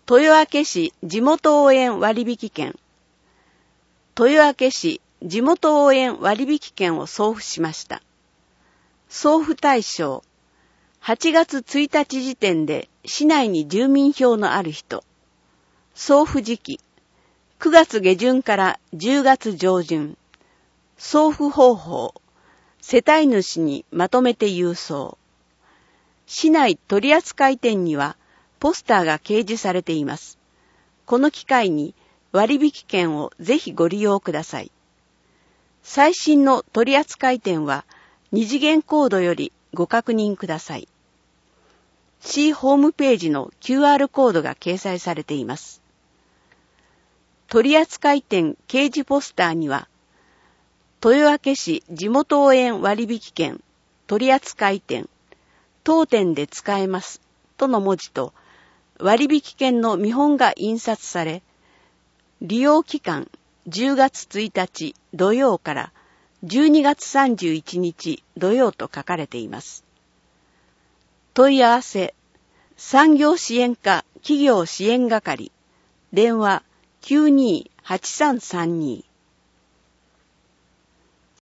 豊明市地元応援割引券。豊明市地元応援割引券を送付しました。送付対象、8月1日時点で市内に住民票のある人。送付時期、9月下旬から10月上旬。送付方法、世帯主にまとめて郵送。市内取扱店にはポスターが掲示されています。この機会に割引券をぜひご利用ください。最新の取扱店は二次元コードよりご確認ください。市ホームページの QR コードが掲載されています。取扱店掲示ポスターには、豊明市地元応援割引券取扱店当店で使えますとの文字と割引券の見本が印刷され、利用期間10月1日土曜から12月31日土曜と書かれています。問い合わせ、産業支援課企業支援係、電話 928332